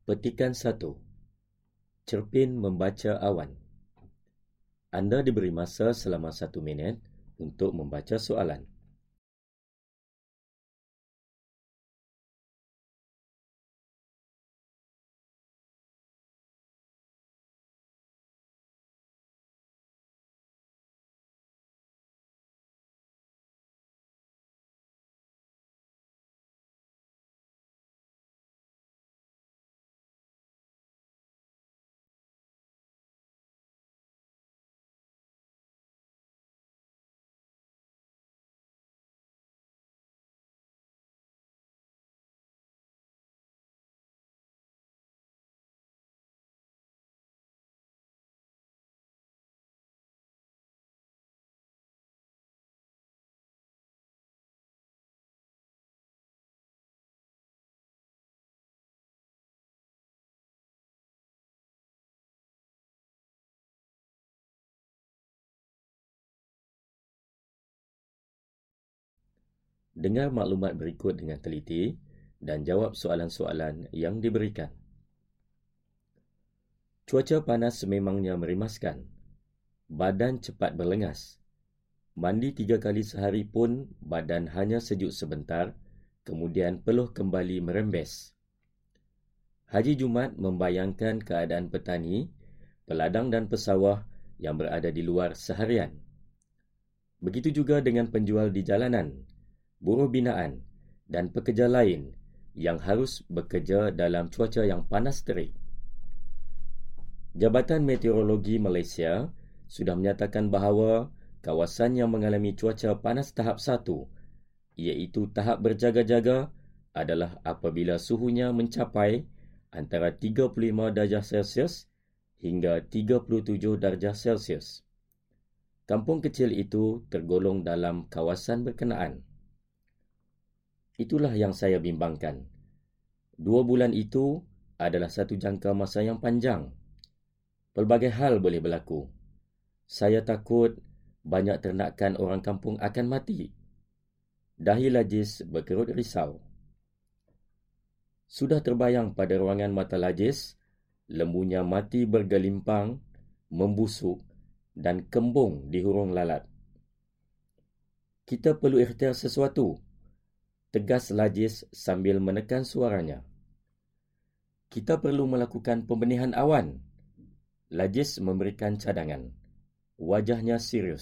Petikan 1. Cerpen membaca awan. Anda diberi masa selama 1 minit untuk membaca soalan. Dengar maklumat berikut dengan teliti dan jawab soalan-soalan yang diberikan. Cuaca panas sememangnya merimaskan. Badan cepat berlengas. Mandi 3 kali sehari pun badan hanya sejuk sebentar, kemudian peluh kembali merembes. Haji Jumat membayangkan keadaan petani, peladang dan pesawah yang berada di luar seharian. Begitu juga dengan penjual di jalanan, buruh binaan dan pekerja lain yang harus bekerja dalam cuaca yang panas terik. Jabatan Meteorologi Malaysia sudah menyatakan bahawa kawasan yang mengalami cuaca panas tahap 1, iaitu tahap berjaga-jaga, adalah apabila suhunya mencapai antara 35 darjah Celsius hingga 37 darjah Celsius. Kampung kecil itu tergolong dalam kawasan berkenaan. Itulah yang saya bimbangkan. 2 bulan itu adalah satu jangka masa yang panjang. Pelbagai hal boleh berlaku. Saya takut banyak ternakan orang kampung akan mati. Dahi Lajis berkerut risau. Sudah terbayang pada ruangan mata Lajis, lembunya mati bergelimpang, membusuk dan kembung di hurung lalat. Kita perlu ikhtiar sesuatu, tegas Lajis sambil menekan suaranya. Kita perlu melakukan pembenihan awan. Lajis memberikan cadangan. Wajahnya serius.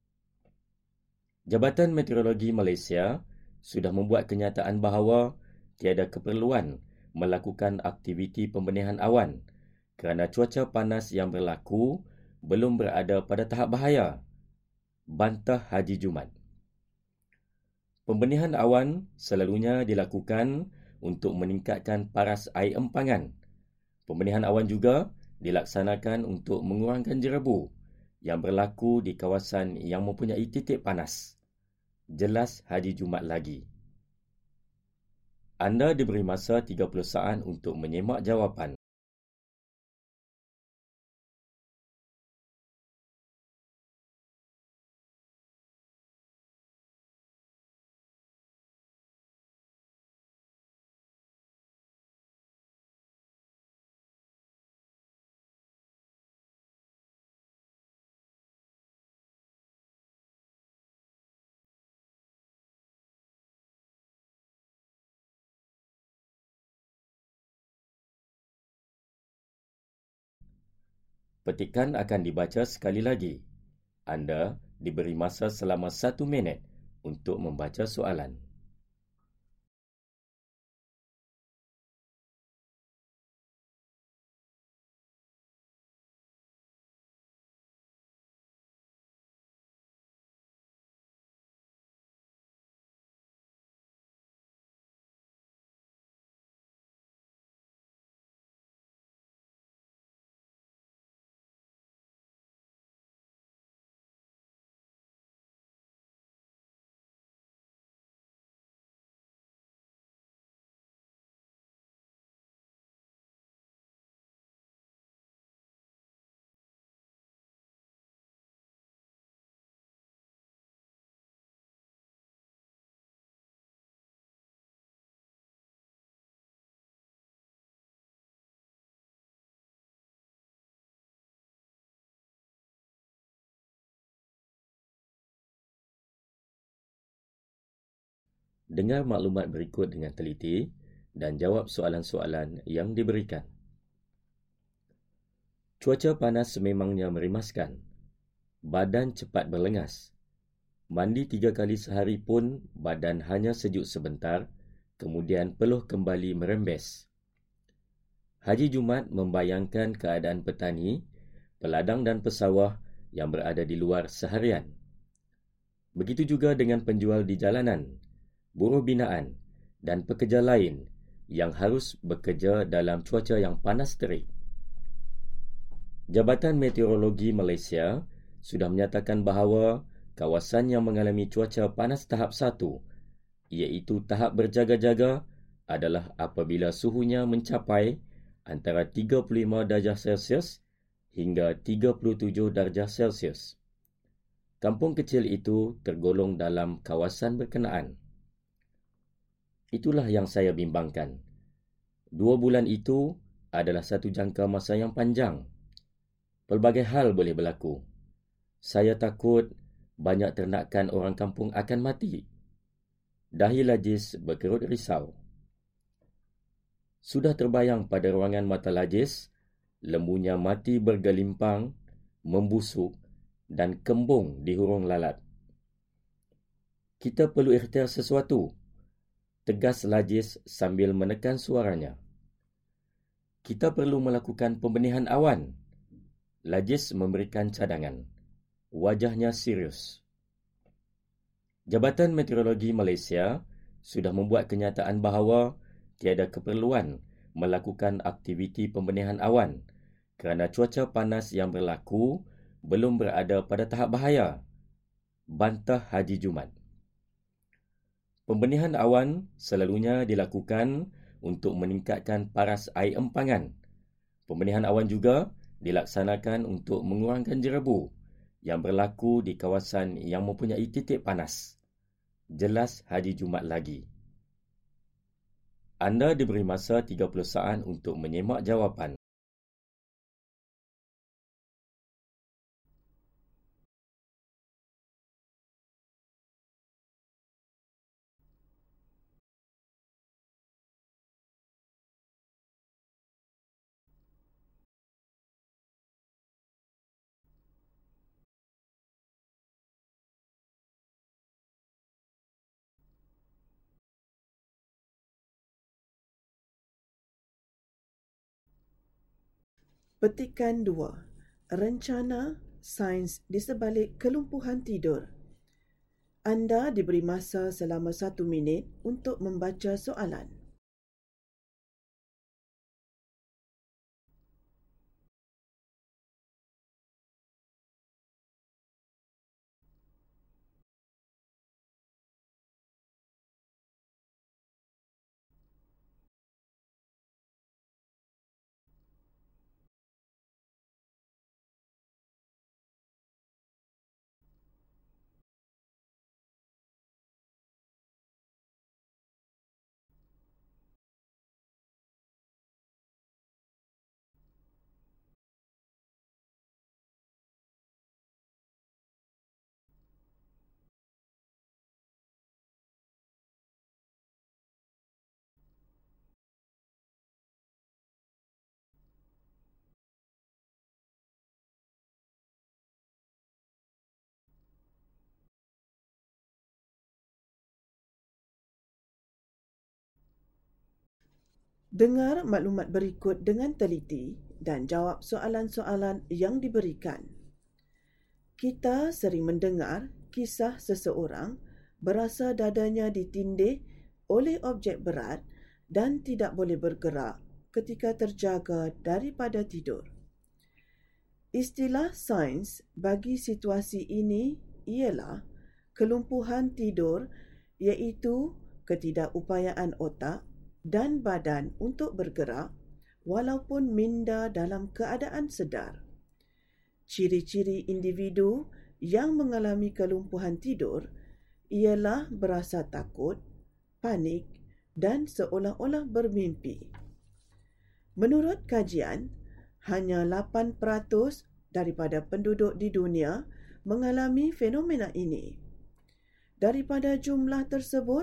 Jabatan Meteorologi Malaysia sudah membuat kenyataan bahawa tiada keperluan melakukan aktiviti pembenihan awan kerana cuaca panas yang berlaku belum berada pada tahap bahaya, bantah Haji Jumat. Pembenihan awan selalunya dilakukan untuk meningkatkan paras air empangan. Pembenihan awan juga dilaksanakan untuk mengurangkan jerebu yang berlaku di kawasan yang mempunyai titik panas. Jelas Haji Jumat lagi. Anda diberi masa 30 saat untuk menyemak jawapan. Petikan akan dibaca sekali lagi. Anda diberi masa selama 1 minit untuk membaca soalan. Dengar maklumat berikut dengan teliti dan jawab soalan-soalan yang diberikan. Cuaca panas sememangnya merimaskan. Badan cepat berlengas. Mandi 3 kali sehari pun badan hanya sejuk sebentar, kemudian peluh kembali merembes. Haji Jumat membayangkan keadaan petani, peladang dan pesawah yang berada di luar seharian. Begitu juga dengan penjual di jalanan, buruh binaan dan pekerja lain yang harus bekerja dalam cuaca yang panas terik. Jabatan Meteorologi Malaysia sudah menyatakan bahawa kawasan yang mengalami cuaca panas tahap 1, iaitu tahap berjaga-jaga, adalah apabila suhunya mencapai antara 35 darjah Celsius hingga 37 darjah Celsius. Kampung kecil itu tergolong dalam kawasan berkenaan. Itulah yang saya bimbangkan. 2 bulan itu adalah satu jangka masa yang panjang. Pelbagai hal boleh berlaku. Saya takut banyak ternakan orang kampung akan mati. Dahi Lajis berkerut risau. Sudah terbayang pada ruangan mata Lajis, lembunya mati bergelimpang, membusuk dan kembung di hurung lalat. Kita perlu ikhtiar sesuatu, tegas Lajis sambil menekan suaranya. Kita perlu melakukan pembenihan awan. Lajis memberikan cadangan. Wajahnya serius. Jabatan Meteorologi Malaysia sudah membuat kenyataan bahawa tiada keperluan melakukan aktiviti pembenihan awan kerana cuaca panas yang berlaku belum berada pada tahap bahaya, bantah Haji Jumat. Pembenihan awan selalunya dilakukan untuk meningkatkan paras air empangan. Pembenihan awan juga dilaksanakan untuk mengurangkan jerebu yang berlaku di kawasan yang mempunyai titik panas. Jelas Haji Jumat lagi. Anda diberi masa 30 saat untuk menyemak jawapan. Petikan 2. Rencana sains di sebalik kelumpuhan tidur. Anda diberi masa selama 1 minit untuk membaca soalan. Dengar maklumat berikut dengan teliti dan jawab soalan-soalan yang diberikan. Kita sering mendengar kisah seseorang berasa dadanya ditindih oleh objek berat dan tidak boleh bergerak ketika terjaga daripada tidur. Istilah sains bagi situasi ini ialah kelumpuhan tidur, iaitu ketidakupayaan otak dan badan untuk bergerak walaupun minda dalam keadaan sedar. Ciri-ciri individu yang mengalami kelumpuhan tidur ialah berasa takut, panik dan seolah-olah bermimpi. Menurut kajian, hanya 8% daripada penduduk di dunia mengalami fenomena ini. Daripada jumlah tersebut,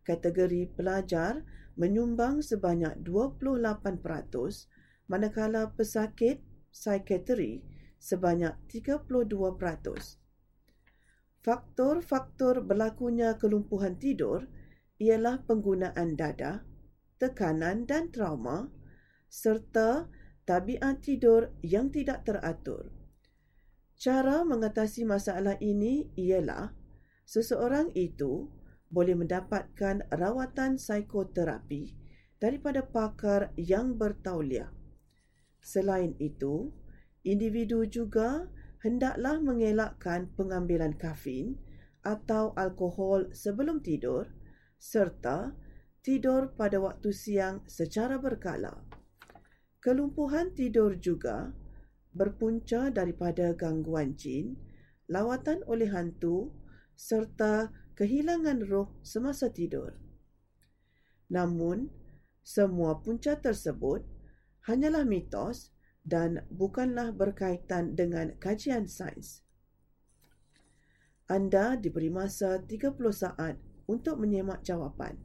kategori pelajar menyumbang sebanyak 28%, manakala pesakit psikiatri sebanyak 32%. Faktor-faktor berlakunya kelumpuhan tidur ialah penggunaan dadah, tekanan dan trauma serta tabiat tidur yang tidak teratur. Cara mengatasi masalah ini ialah seseorang itu boleh mendapatkan rawatan psikoterapi daripada pakar yang bertauliah. Selain itu, individu juga hendaklah mengelakkan pengambilan kafein atau alkohol sebelum tidur serta tidur pada waktu siang secara berkala. Kelumpuhan tidur juga berpunca daripada gangguan jin, lawatan oleh hantu serta kehilangan roh semasa tidur. Namun, semua punca tersebut hanyalah mitos dan bukanlah berkaitan dengan kajian sains. Anda diberi masa 30 saat untuk menyemak jawapan.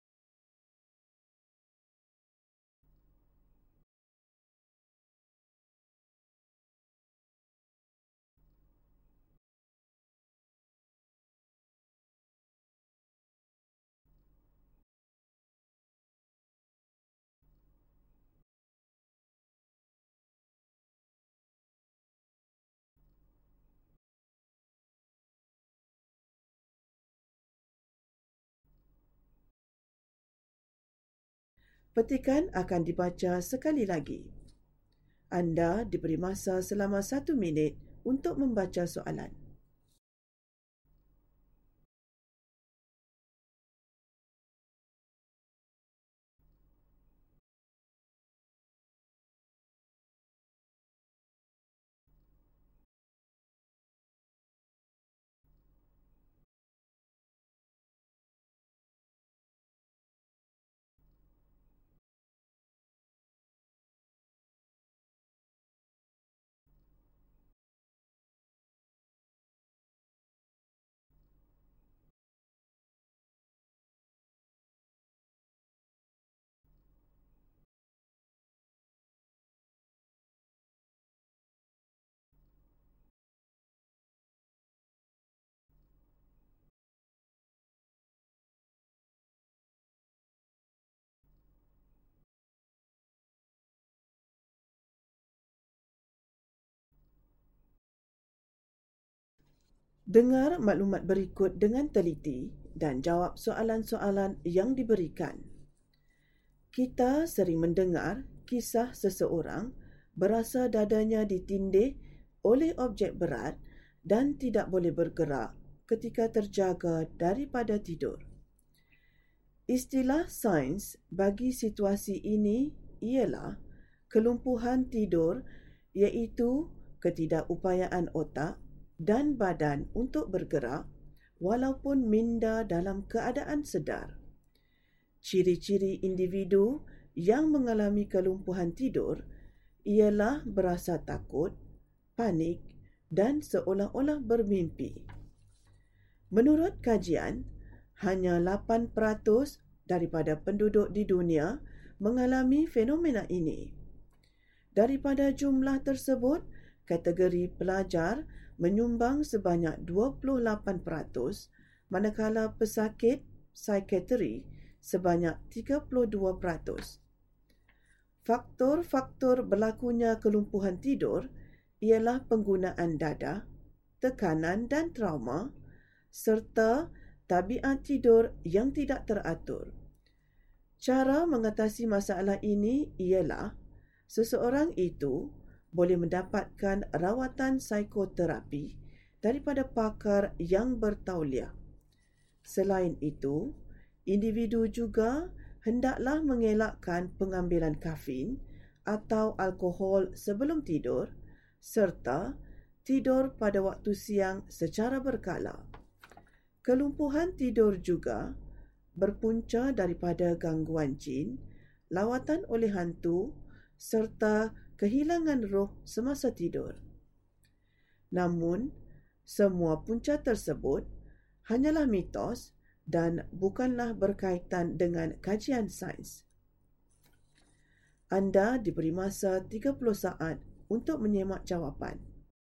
Petikan akan dibaca sekali lagi. Anda diberi masa selama 1 minit untuk membaca soalan. Dengar maklumat berikut dengan teliti dan jawab soalan-soalan yang diberikan. Kita sering mendengar kisah seseorang berasa dadanya ditindih oleh objek berat dan tidak boleh bergerak ketika terjaga daripada tidur. Istilah sains bagi situasi ini ialah kelumpuhan tidur, iaitu ketidakupayaan otak dan badan untuk bergerak walaupun minda dalam keadaan sedar. Ciri-ciri individu yang mengalami kelumpuhan tidur ialah berasa takut, panik dan seolah-olah bermimpi. Menurut kajian, hanya 8% daripada penduduk di dunia mengalami fenomena ini. Daripada jumlah tersebut, kategori pelajar menyumbang sebanyak 28%, manakala pesakit psikiatri sebanyak 32%. Faktor-faktor berlakunya kelumpuhan tidur ialah penggunaan dadah, tekanan dan trauma serta tabiat tidur yang tidak teratur. Cara mengatasi masalah ini ialah seseorang itu boleh mendapatkan rawatan psikoterapi daripada pakar yang bertauliah. Selain itu, individu juga hendaklah mengelakkan pengambilan kafein atau alkohol sebelum tidur serta tidur pada waktu siang secara berkala. Kelumpuhan tidur juga berpunca daripada gangguan jin, lawatan oleh hantu serta kehilangan roh semasa tidur. Namun, semua punca tersebut hanyalah mitos dan bukanlah berkaitan dengan kajian sains. Anda diberi masa 30 saat untuk menyemak jawapan.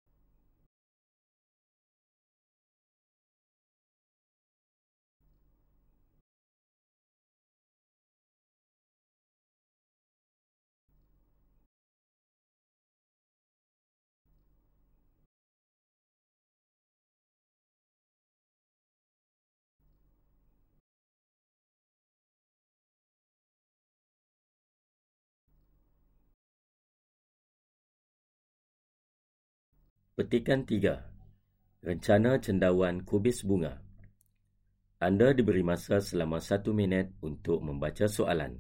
Petikan 3. Rencana cendawan kubis bunga. Anda diberi masa selama 1 minit untuk membaca soalan.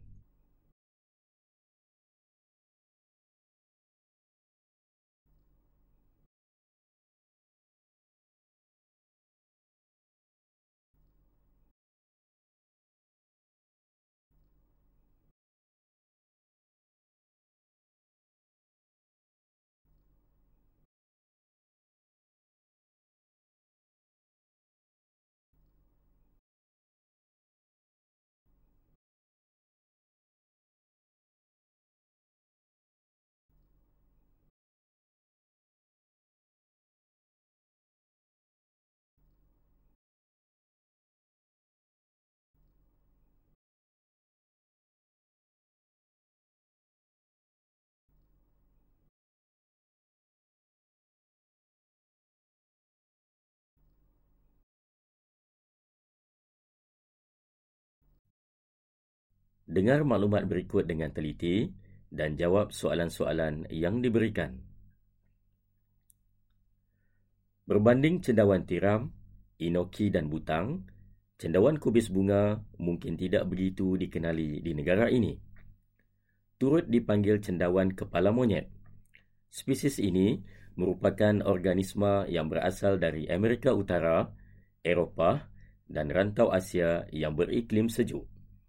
Dengar maklumat berikut dengan teliti dan jawab soalan-soalan yang diberikan. Berbanding cendawan tiram, inoki dan butang, cendawan kubis bunga mungkin tidak begitu dikenali di negara ini. Turut dipanggil cendawan kepala monyet. Spesies ini merupakan organisma yang berasal dari Amerika Utara, Eropah dan rantau Asia yang beriklim sejuk.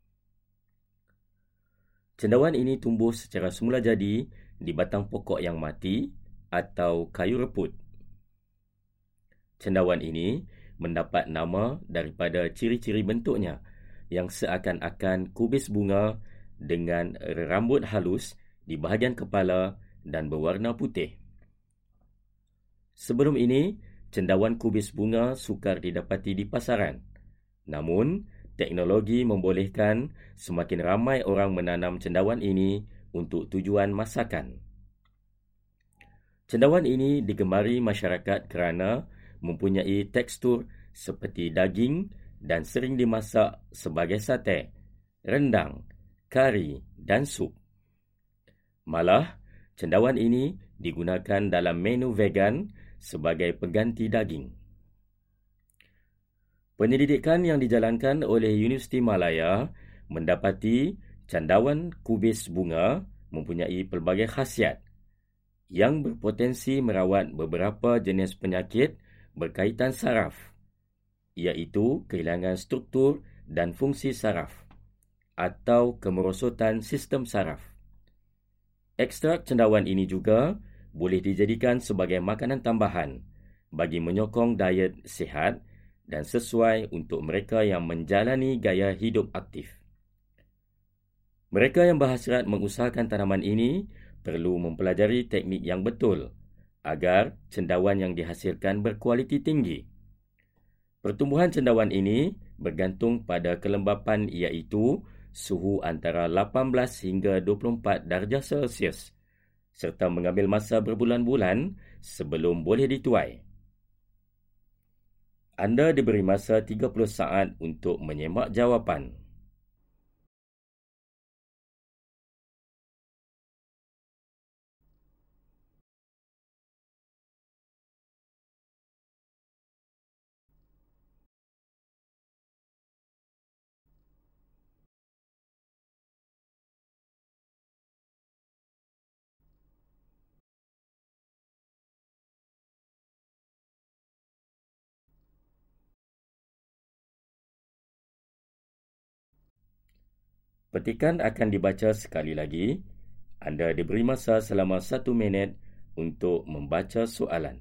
Cendawan ini tumbuh secara semula jadi di batang pokok yang mati atau kayu reput. Cendawan ini mendapat nama daripada ciri-ciri bentuknya yang seakan-akan kubis bunga dengan rambut halus di bahagian kepala dan berwarna putih. Sebelum ini, cendawan kubis bunga sukar didapati di pasaran. Namun, teknologi membolehkan semakin ramai orang menanam cendawan ini untuk tujuan masakan. Cendawan ini digemari masyarakat kerana mempunyai tekstur seperti daging dan sering dimasak sebagai sate, rendang, kari dan sup. Malah, cendawan ini digunakan dalam menu vegan sebagai pengganti daging. Penyelidikan yang dijalankan oleh Universiti Malaya mendapati cendawan kubis bunga mempunyai pelbagai khasiat yang berpotensi merawat beberapa jenis penyakit berkaitan saraf, iaitu kehilangan struktur dan fungsi saraf atau kemerosotan sistem saraf. Ekstrak cendawan ini juga boleh dijadikan sebagai makanan tambahan bagi menyokong diet sihat dan sesuai untuk mereka yang menjalani gaya hidup aktif. Mereka yang berhasrat mengusahakan tanaman ini perlu mempelajari teknik yang betul agar cendawan yang dihasilkan berkualiti tinggi. Pertumbuhan cendawan ini bergantung pada kelembapan iaitu suhu antara 18 hingga 24 darjah Celsius serta mengambil masa berbulan-bulan sebelum boleh dituai. Anda diberi masa 30 saat untuk menyemak jawapan. Petikan akan dibaca sekali lagi. Anda diberi masa selama 1 minit untuk membaca soalan.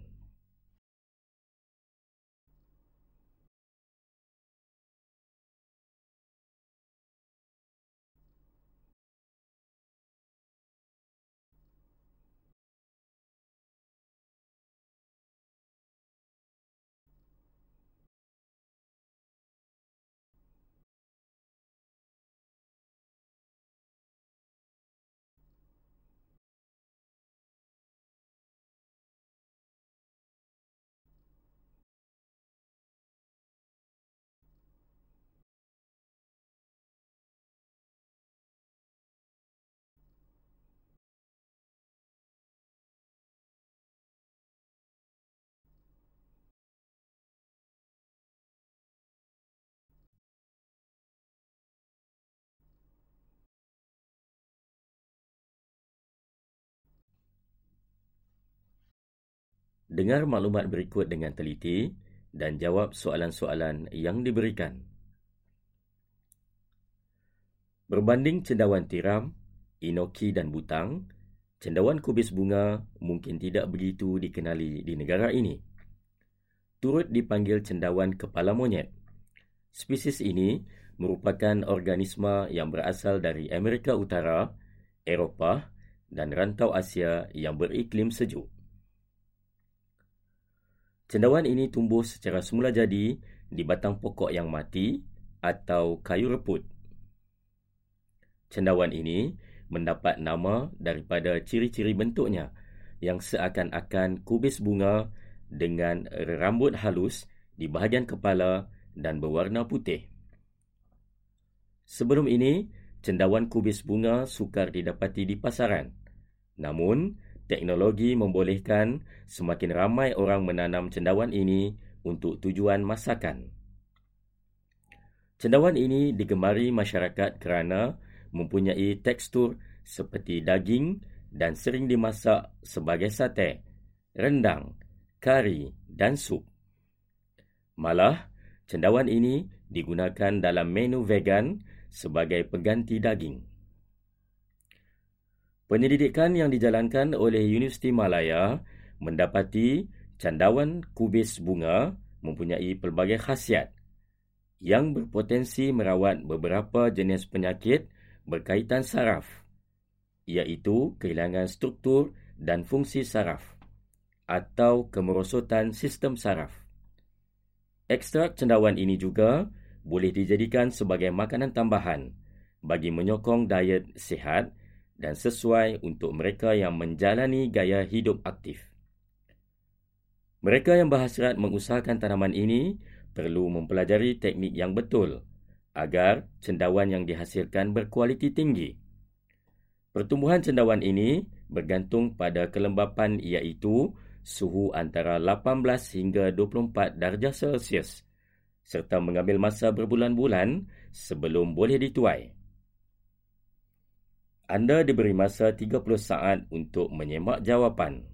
Dengar maklumat berikut dengan teliti dan jawab soalan-soalan yang diberikan. Berbanding cendawan tiram, inoki dan butang, cendawan kubis bunga mungkin tidak begitu dikenali di negara ini. Turut dipanggil cendawan kepala monyet. Spesies ini merupakan organisma yang berasal dari Amerika Utara, Eropah dan rantau Asia yang beriklim sejuk. Cendawan ini tumbuh secara semula jadi di batang pokok yang mati atau kayu reput. Cendawan ini mendapat nama daripada ciri-ciri bentuknya yang seakan-akan kubis bunga dengan rambut halus di bahagian kepala dan berwarna putih. Sebelum ini, cendawan kubis bunga sukar didapati di pasaran. Namun, teknologi membolehkan semakin ramai orang menanam cendawan ini untuk tujuan masakan. Cendawan ini digemari masyarakat kerana mempunyai tekstur seperti daging dan sering dimasak sebagai sate, rendang, kari dan sup. Malah, cendawan ini digunakan dalam menu vegan sebagai pengganti daging. Penyelidikan yang dijalankan oleh Universiti Malaya mendapati cendawan kubis bunga mempunyai pelbagai khasiat yang berpotensi merawat beberapa jenis penyakit berkaitan saraf, iaitu kehilangan struktur dan fungsi saraf atau kemerosotan sistem saraf. Ekstrak cendawan ini juga boleh dijadikan sebagai makanan tambahan bagi menyokong diet sihat dan sesuai untuk mereka yang menjalani gaya hidup aktif. Mereka yang berhasrat mengusahakan tanaman ini perlu mempelajari teknik yang betul agar cendawan yang dihasilkan berkualiti tinggi. Pertumbuhan cendawan ini bergantung pada kelembapan iaitu suhu antara 18 hingga 24 darjah Celsius serta mengambil masa berbulan-bulan sebelum boleh dituai. Anda diberi masa 30 saat untuk menyemak jawapan.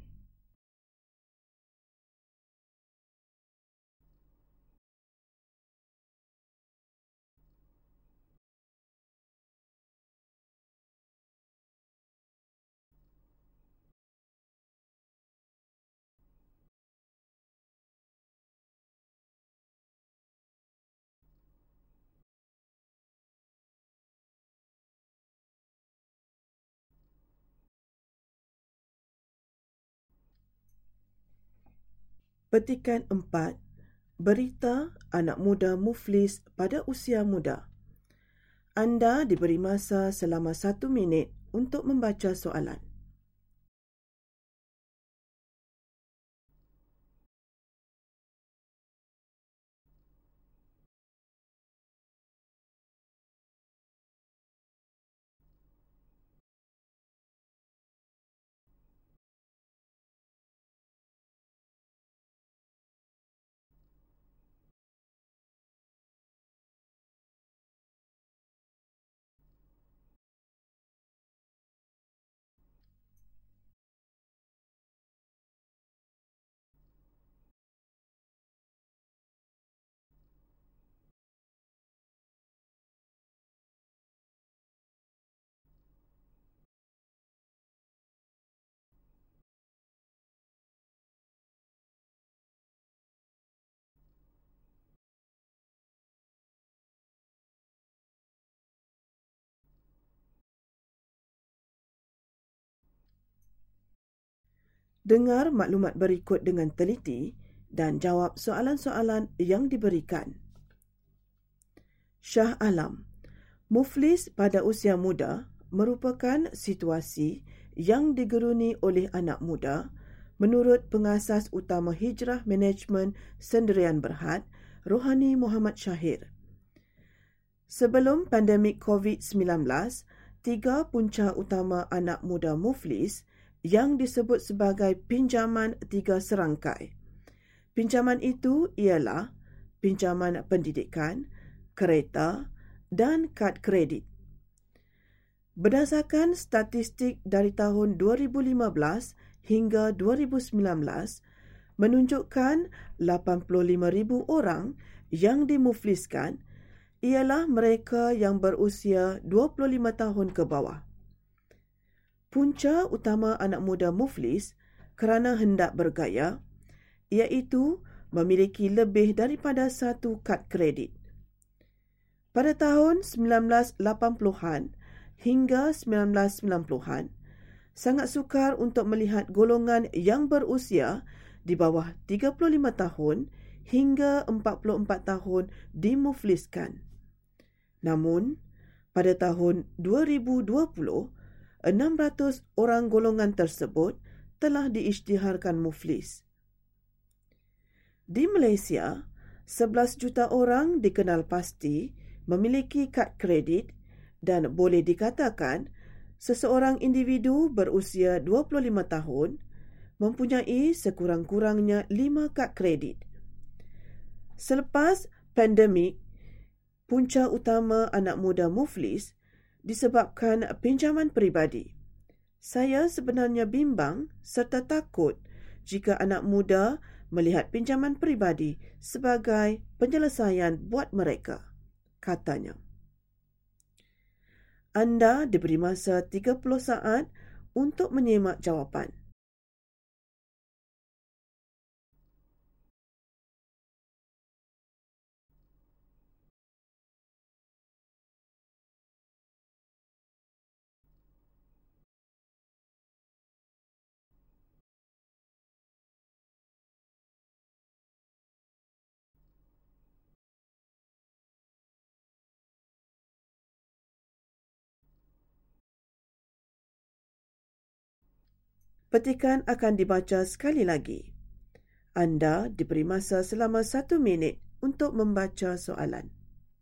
Petikan 4. Berita anak muda muflis pada usia muda. Anda diberi masa selama 1 minit untuk membaca soalan. Dengar maklumat berikut dengan teliti dan jawab soalan-soalan yang diberikan. Shah Alam. Muflis pada usia muda merupakan situasi yang digeruni oleh anak muda menurut pengasas utama Hijrah Management Sendirian Berhad, Rohani Muhammad Shahir. Sebelum pandemik COVID-19, 3 punca utama anak muda muflis yang disebut sebagai pinjaman 3 serangkai. Pinjaman itu ialah pinjaman pendidikan, kereta dan kad kredit. Berdasarkan statistik dari tahun 2015 hingga 2019, menunjukkan 85,000 orang yang dimufliskan ialah mereka yang berusia 25 tahun ke bawah. Punca utama anak muda muflis kerana hendak bergaya iaitu memiliki lebih daripada satu kad kredit. Pada tahun 1980-an hingga 1990-an, sangat sukar untuk melihat golongan yang berusia di bawah 35 tahun hingga 44 tahun dimufliskan. Namun, pada tahun 2020, 600 orang golongan tersebut telah diisytiharkan muflis. Di Malaysia, 11 juta orang dikenal pasti memiliki kad kredit dan boleh dikatakan seseorang individu berusia 25 tahun mempunyai sekurang-kurangnya 5 kad kredit. Selepas pandemik, punca utama anak muda muflis disebabkan pinjaman peribadi. Saya sebenarnya bimbang serta takut jika anak muda melihat pinjaman peribadi sebagai penyelesaian buat mereka, katanya. Anda diberi masa 30 saat untuk menyemak jawapan. Petikan akan dibaca sekali lagi. Anda diberi masa selama 1 minit untuk membaca soalan.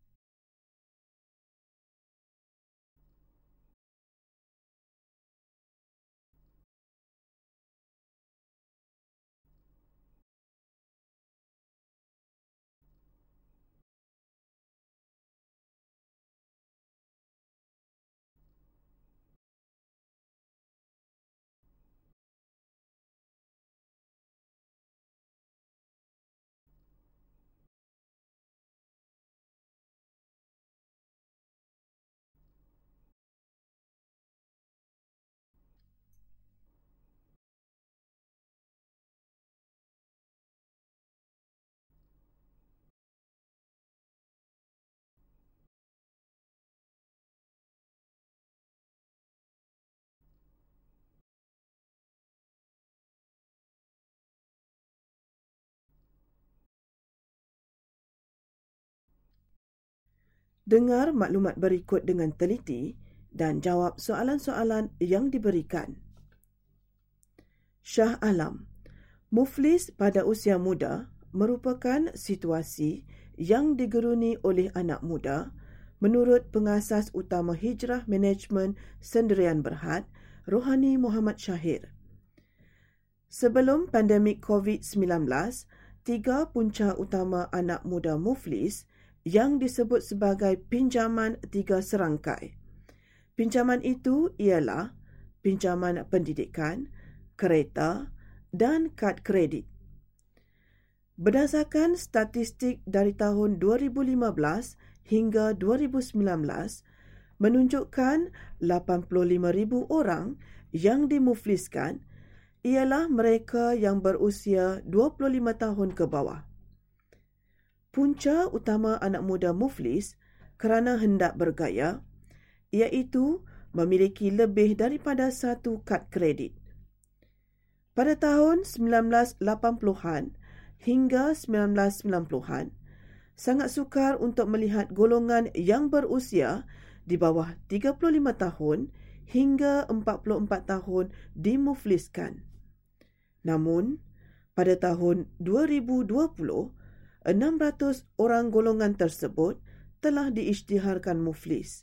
Dengar maklumat berikut dengan teliti dan jawab soalan-soalan yang diberikan. Shah Alam, muflis pada usia muda merupakan situasi yang digeruni oleh anak muda menurut pengasas utama Hijrah Management Sendirian Berhad, Rohani Muhammad Shahir. Sebelum pandemik COVID-19, 3 punca utama anak muda muflis yang disebut sebagai pinjaman 3 serangkai. Pinjaman itu ialah pinjaman pendidikan, kereta dan kad kredit. Berdasarkan statistik dari tahun 2015 hingga 2019 menunjukkan 85,000 orang yang dimufliskan ialah mereka yang berusia 25 tahun ke bawah. Punca utama anak muda muflis kerana hendak bergaya iaitu memiliki lebih daripada satu kad kredit. Pada tahun 1980-an hingga 1990-an, sangat sukar untuk melihat golongan yang berusia di bawah 35 tahun hingga 44 tahun dimufliskan. Namun, pada tahun 2020, 600 orang golongan tersebut telah diisytiharkan muflis.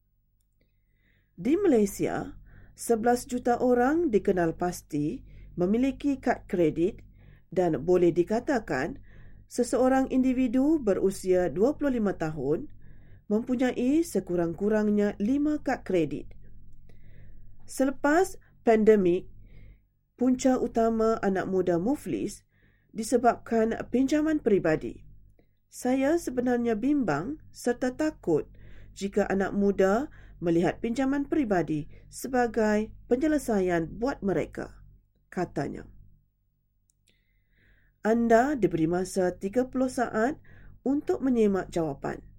Di Malaysia, 11 juta orang dikenal pasti memiliki kad kredit dan boleh dikatakan seseorang individu berusia 25 tahun mempunyai sekurang-kurangnya 5 kad kredit. Selepas pandemik, punca utama anak muda muflis disebabkan pinjaman peribadi. Saya sebenarnya bimbang serta takut jika anak muda melihat pinjaman peribadi sebagai penyelesaian buat mereka, katanya. Anda diberi masa 30 saat untuk menyemak jawapan.